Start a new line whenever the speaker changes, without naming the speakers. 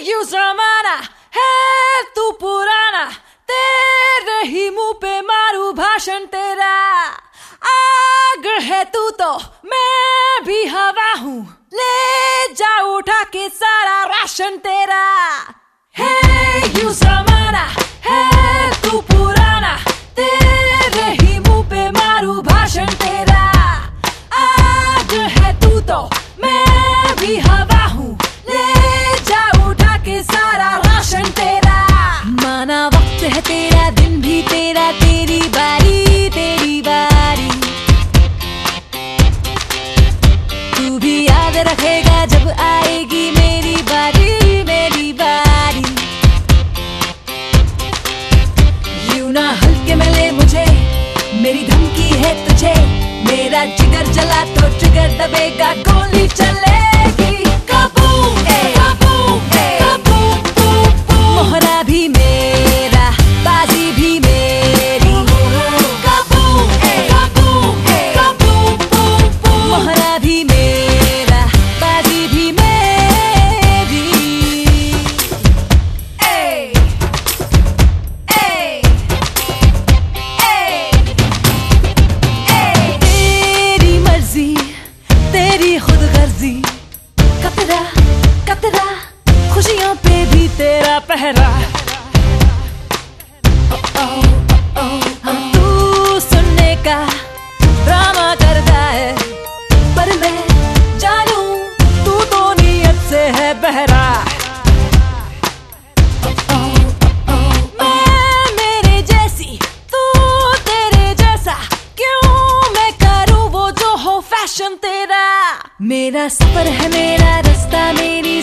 You जमाना है तू पुराना, तेरे ही मुंह पे मारू भाषण तेरा। आग है तू तो मैं भी हवा हूँ, ले जा उठा के सारा राशन तेरा। है यू जमाना है तू पुराना, तेरे ही मुंह पे मारू भाषण तेरा। आग है तू तो मैं भी हवा हूँ, ले जा उठा के सारा राशन तेरा। माना वक्त है तेरा, दिन भी तेरा, तेरी बारी तेरी बारी। तू भी याद रखेगा जब आएगी मेरी बारी मेरी बारी। यूं ना हल्के में ले मुझे, मेरी धमकी है तुझे। मेरा जिगर जला तो ट्रिगर दबेगा, गोली चलेगी। कबूल कबूल कबूल, मोहरा भी मेरा, बाजी भी मेरी। कबूल कबूल कबूल, मोहरा भी मेरा, बाजी भी मेरी। ए ए ए, तेरी मर्जी तेरी खुदगर्जी, कतरा कतरा खुशियों पे भी तेरा पहरा। तू सुनने का ड्रामा करता है, पर मैं जानू तू तो नीयत से है बहरा। मैं मेरे जैसी, तू तेरे जैसा, क्यों मैं करूँ वो जो हो फैशन तेरा। मेरा सफर है मेरा रास्ता, मेरी